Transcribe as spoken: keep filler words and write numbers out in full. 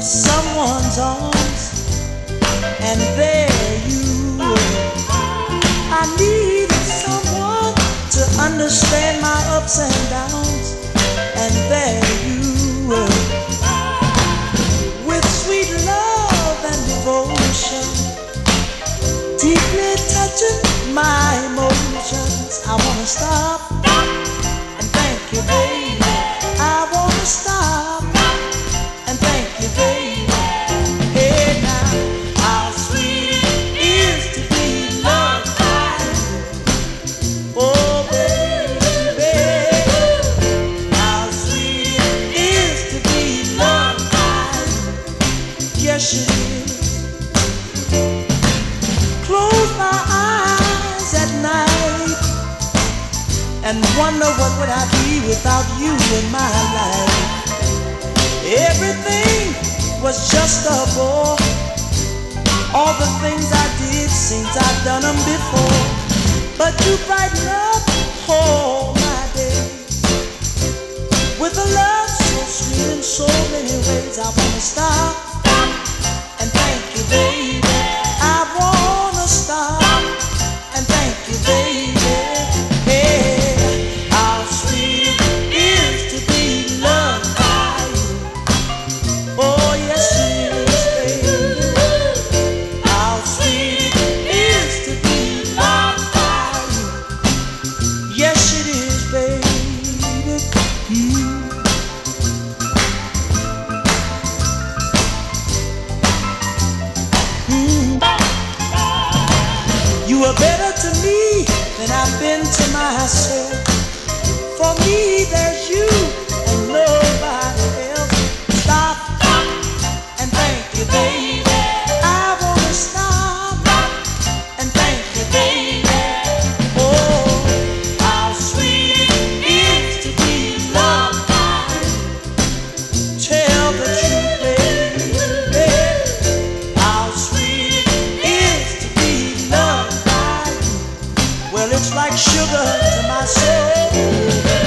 someone's arms, and there you were. I needed someone to understand my ups and downs, and there you were. With sweet love and devotion, deeply touching my emotions. I wanna stop and thank you, baby. I wanna stop and thank you, baby. Hey now, how sweet it is to be loved by you. Oh baby, how sweet it is to be loved by you. Yes, it is. Close my eyes at night and wonder what would I be without you in my life. Everything was just a bore. All the things I did seems I've done them before. But you brighten up all my days with a love so sweet in so many ways. I wanna stop and thank you, baby. I wanna stop and thank you, baby. Hey, how sweet it is to be loved by you. Oh yes it is, baby. How sweet it is to be loved by you. Yes it is, baby. Mm. You are better to me than I've been to myself. For me, there's you and nobody else. Stop and thank you, baby. I wanna stop and thank you, baby. Oh, how sweet it is to be loved by you. Tell the truth, baby. How sweet it is to be loved. Well, it's like sugar to my soul.